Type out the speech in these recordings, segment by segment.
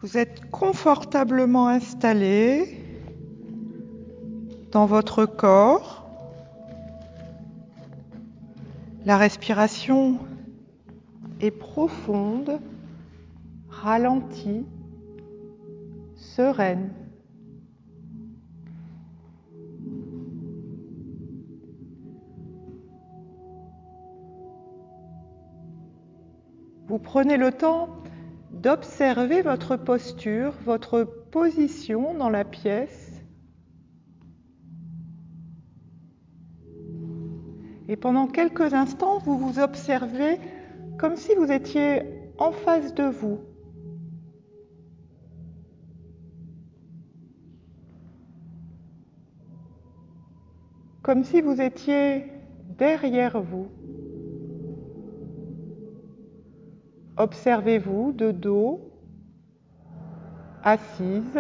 Vous êtes confortablement installé dans votre corps. La respiration est profonde, ralentie, sereine. Vous prenez le temps d'observer votre posture, votre position dans la pièce. Et pendant quelques instants, vous vous observez comme si vous étiez en face de vous. Comme si vous étiez derrière vous. Observez-vous de dos, assise.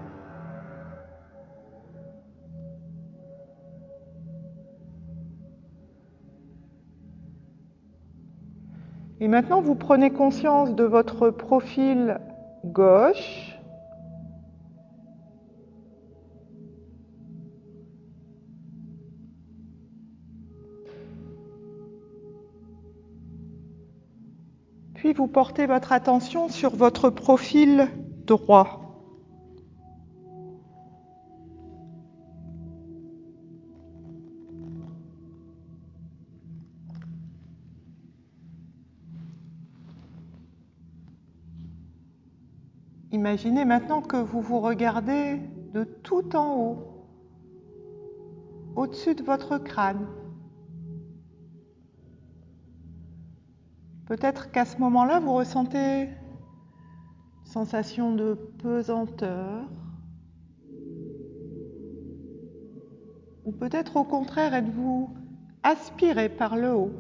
Et maintenant, vous prenez conscience de votre profil gauche. Puis vous portez votre attention sur votre profil droit. Imaginez maintenant que vous vous regardez de tout en haut, au-dessus de votre crâne. Peut-être qu'à ce moment-là, vous ressentez une sensation de pesanteur. Ou peut-être au contraire, êtes-vous aspiré par le haut.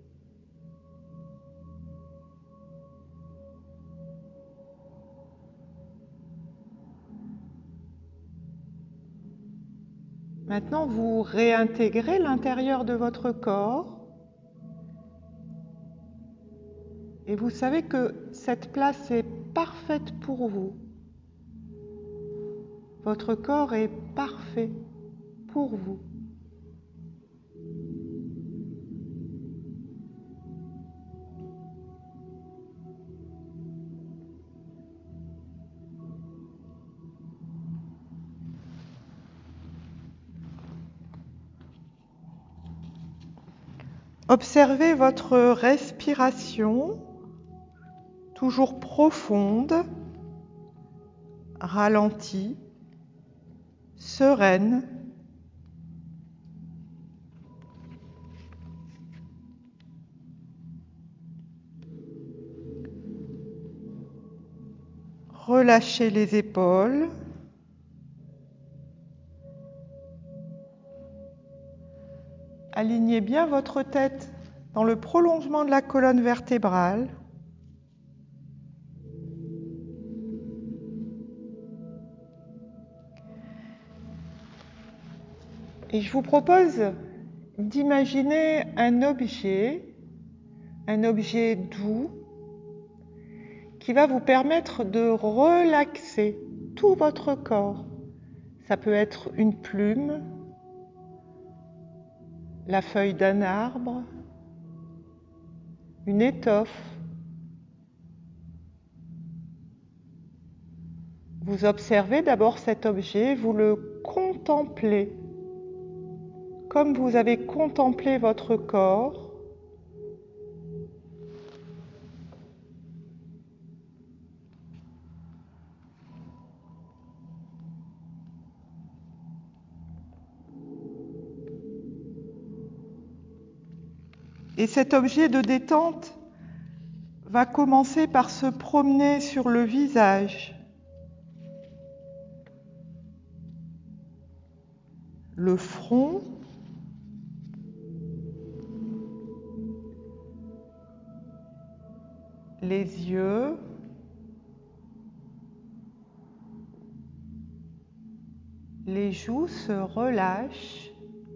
Maintenant, vous réintégrez l'intérieur de votre corps et vous savez que cette place est parfaite pour vous. Votre corps est parfait pour vous. Observez votre respiration, toujours profonde, ralentie, sereine. Relâchez les épaules. Alignez bien votre tête dans le prolongement de la colonne vertébrale. Et je vous propose d'imaginer un objet doux, qui va vous permettre de relaxer tout votre corps. Ça peut être une plume, la feuille d'un arbre, une étoffe. Vous observez d'abord cet objet, vous le contemplez, comme vous avez contemplé votre corps. Et cet objet de détente va commencer par se promener sur le visage, le front, les yeux, les joues se relâchent,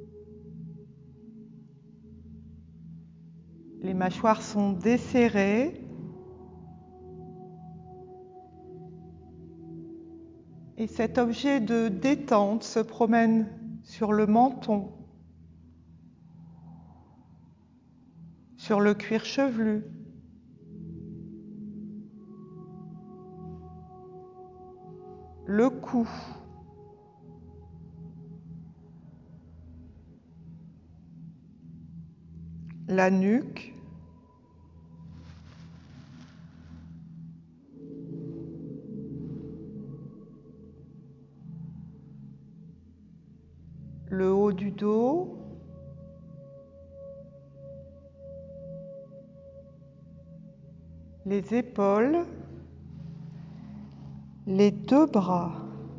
les mâchoires sont desserrées, Et cet objet de détente se promène sur le menton, sur le cuir chevelu, le cou, la nuque, le haut du dos, les épaules, les deux bras.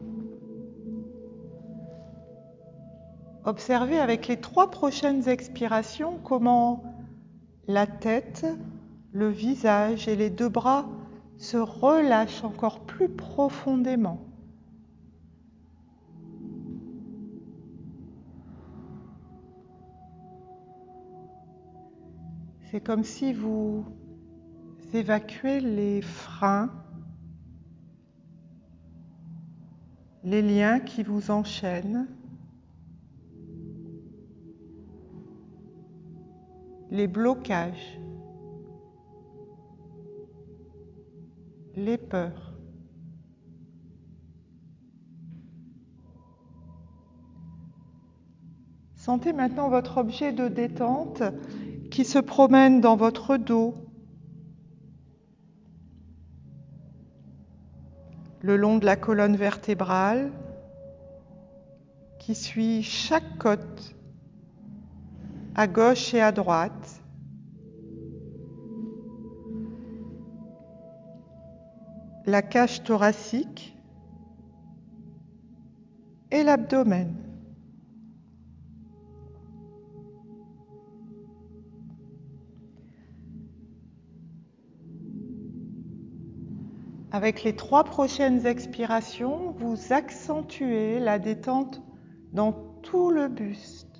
Observez avec les 3 prochaines expirations comment la tête, le visage et les 2 bras se relâchent encore plus profondément. C'est comme si vous évacuez les freins, les liens qui vous enchaînent, les blocages, les peurs. Sentez maintenant votre objet de détente qui se promène dans votre dos, le long de la colonne vertébrale, qui suit chaque côte, à gauche et à droite, la cage thoracique et l'abdomen. Avec les 3 prochaines expirations, vous accentuez la détente dans tout le buste.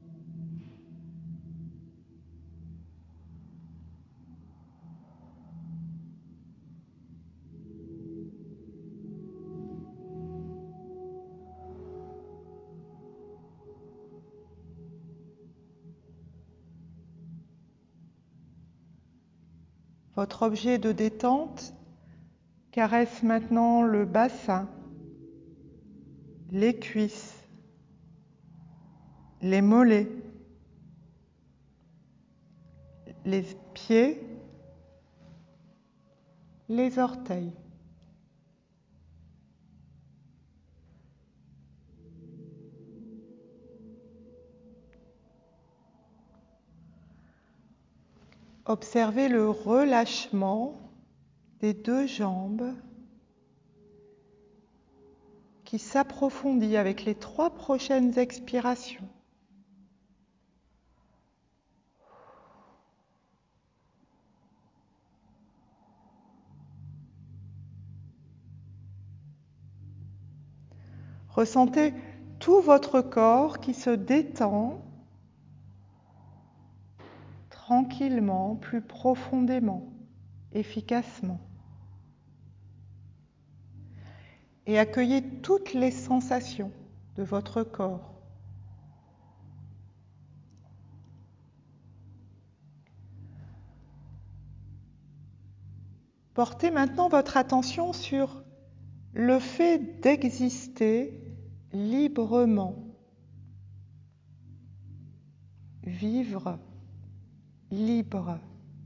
Votre objet de détente caresse maintenant le bassin, les cuisses, les mollets, les pieds, les orteils. Observez le relâchement des 2 jambes qui s'approfondit avec les 3 prochaines expirations. Ressentez tout votre corps qui se détend tranquillement, plus profondément, efficacement. Et accueillez toutes les sensations de votre corps. Portez maintenant votre attention sur le fait d'exister librement, vivre libre.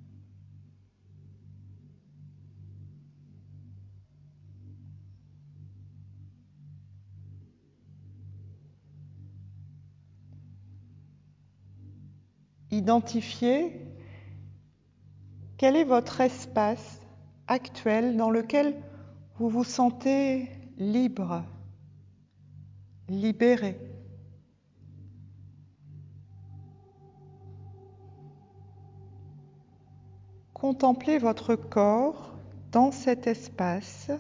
Identifiez quel est votre espace actuel dans lequel vous vous sentez libre, libéré. Contemplez votre corps dans cet espace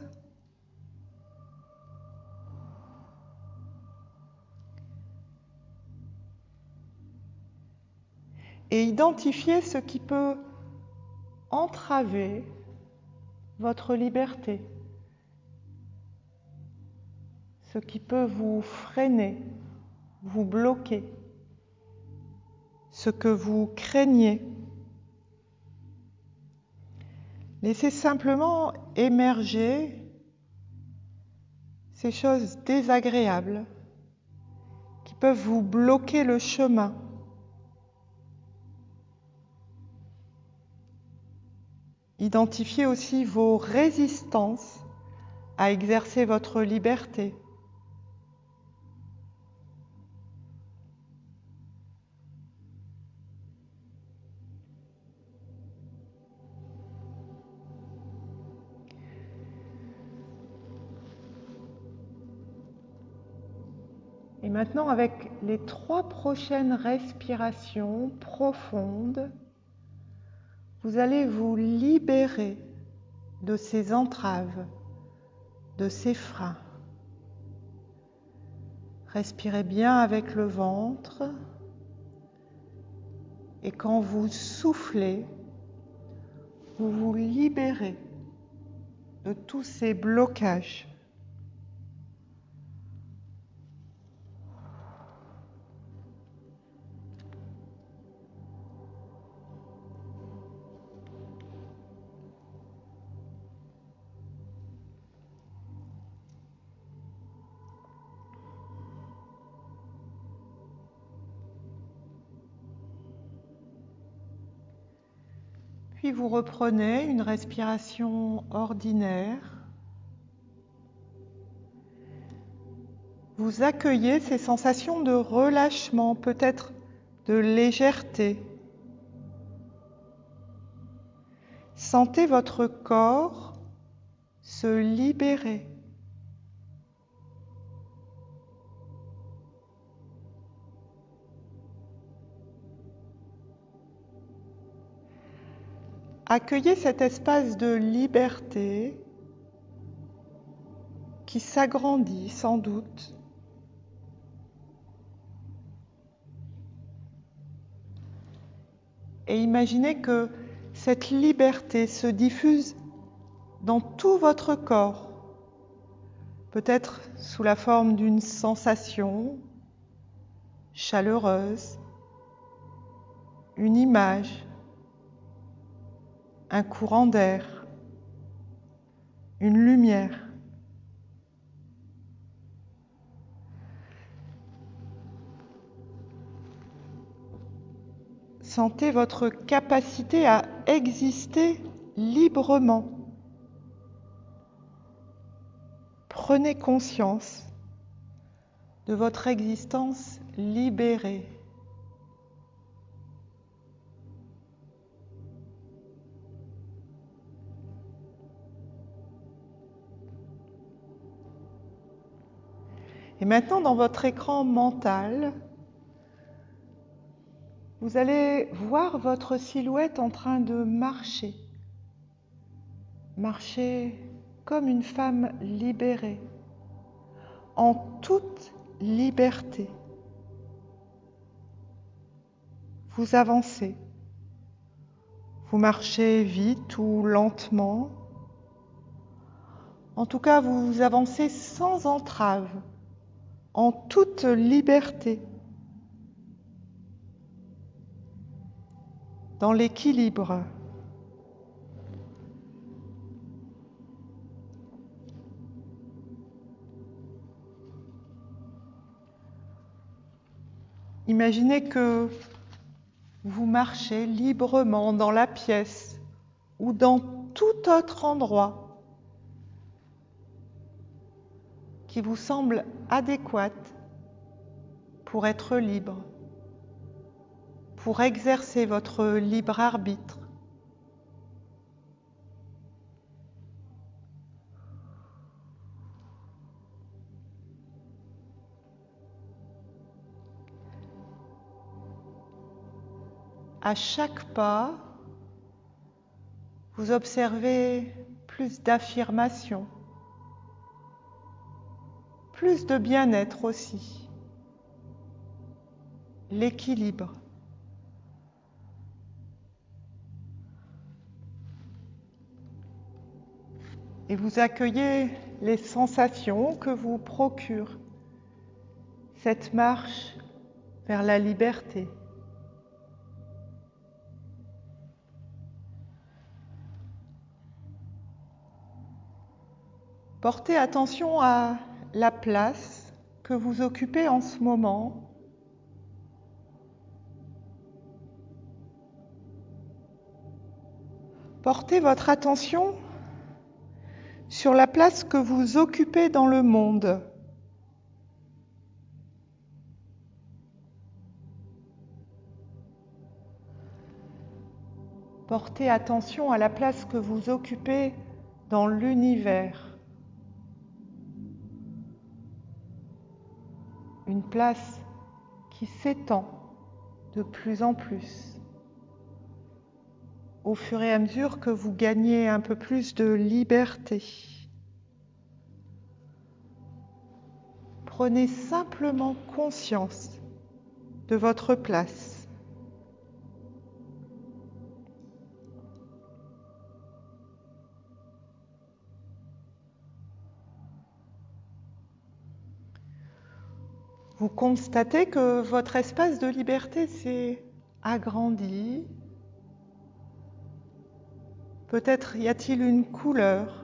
et identifiez ce qui peut entraver votre liberté. ce qui peut vous freiner, vous bloquer, ce que vous craignez. Laissez simplement émerger ces choses désagréables qui peuvent vous bloquer le chemin. Identifiez aussi vos résistances à exercer votre liberté. Et maintenant, avec les 3 prochaines respirations profondes, vous allez vous libérer de ces entraves, de ces freins. Respirez bien avec le ventre et quand vous soufflez, vous vous libérez de tous ces blocages. Puis vous reprenez une respiration ordinaire. Vous accueillez ces sensations de relâchement, peut-être de légèreté. Sentez votre corps se libérer. Accueillez cet espace de liberté qui s'agrandit sans doute. Et imaginez que cette liberté se diffuse dans tout votre corps, peut-être sous la forme d'une sensation chaleureuse, une image, un courant d'air, une lumière. Sentez votre capacité à exister librement. Prenez conscience de votre existence libérée. Et maintenant, dans votre écran mental, vous allez voir votre silhouette en train de marcher. Marcher comme une femme libérée, en toute liberté. Vous avancez. Vous marchez vite ou lentement. En tout cas, vous avancez sans entrave, en toute liberté, dans l'équilibre. Imaginez que vous marchez librement dans la pièce ou dans tout autre endroit qui vous semble adéquat pour être libre, pour exercer votre libre arbitre. À chaque pas, vous observez plus d'affirmation, plus de bien-être aussi, l'équilibre. Et vous accueillez les sensations que vous procure cette marche vers la liberté. Portez attention à la place que vous occupez en ce moment. Portez votre attention sur la place que vous occupez dans le monde. Portez attention à la place que vous occupez dans l'univers. Une place qui s'étend de plus en plus au fur et à mesure que vous gagnez un peu plus de liberté. Prenez simplement conscience de votre place. Vous constatez que votre espace de liberté s'est agrandi. Peut-être y a-t-il une couleur,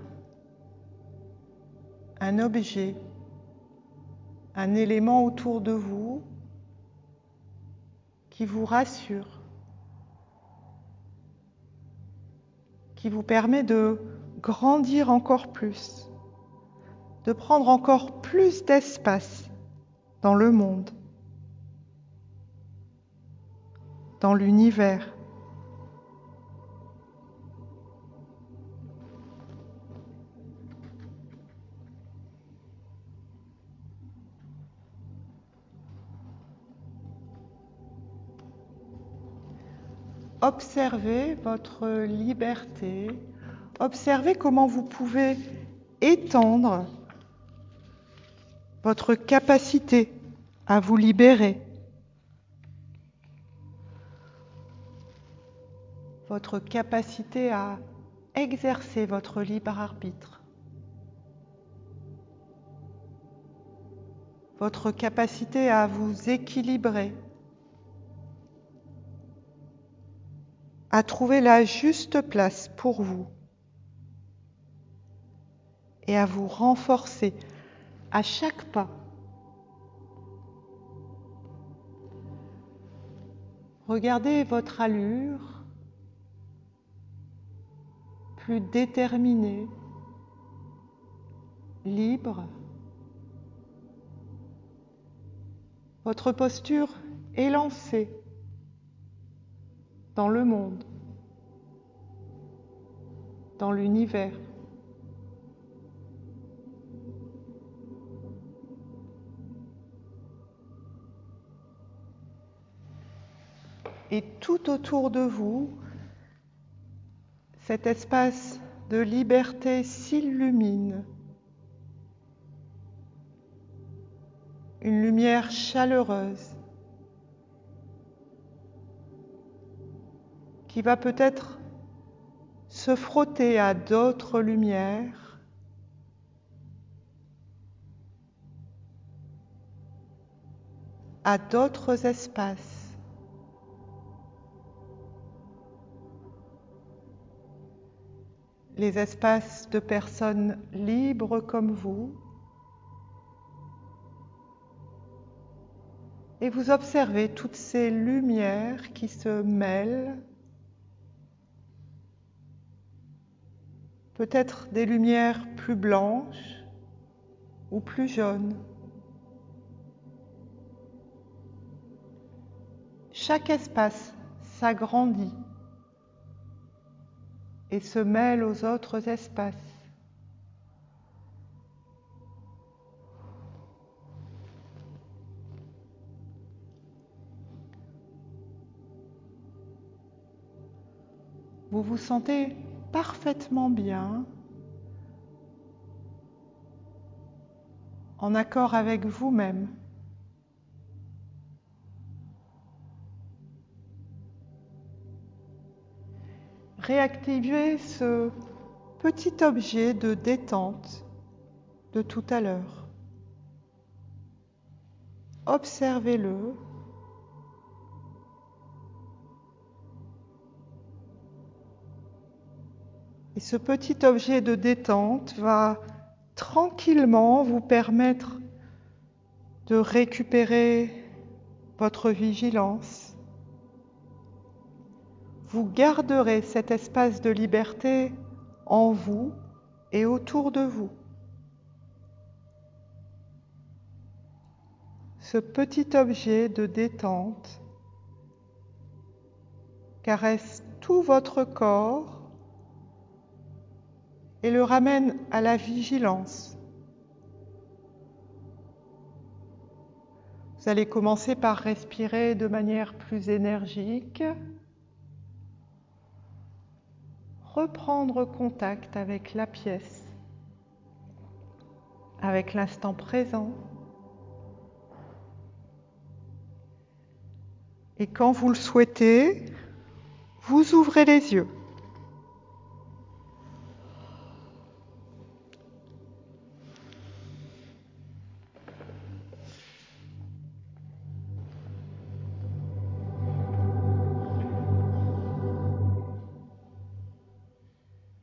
un objet, un élément autour de vous qui vous rassure, qui vous permet de grandir encore plus, de prendre encore plus d'espace dans le monde, dans l'univers. Observez votre liberté, observez comment vous pouvez étendre votre capacité à vous libérer, votre capacité à exercer votre libre arbitre, votre capacité à vous équilibrer, à trouver la juste place pour vous et à vous renforcer à chaque pas. Regardez votre allure plus déterminée, libre. Votre posture élancée dans le monde, dans l'univers. Et tout autour de vous, cet espace de liberté s'illumine. Une lumière chaleureuse qui va peut-être se frotter à d'autres lumières, à d'autres espaces. Les espaces de personnes libres comme vous. Et vous observez toutes ces lumières qui se mêlent. Peut-être des lumières plus blanches ou plus jaunes. Chaque espace s'agrandit et se mêle aux autres espaces. Vous vous sentez parfaitement bien, en accord avec vous-même. Réactivez ce petit objet de détente de tout à l'heure. Observez-le. Et ce petit objet de détente va tranquillement vous permettre de récupérer votre vigilance. Vous garderez cet espace de liberté en vous et autour de vous. Ce petit objet de détente caresse tout votre corps et le ramène à la vigilance. Vous allez commencer par respirer de manière plus énergique, reprendre contact avec la pièce, avec l'instant présent. Et quand vous le souhaitez, vous ouvrez les yeux.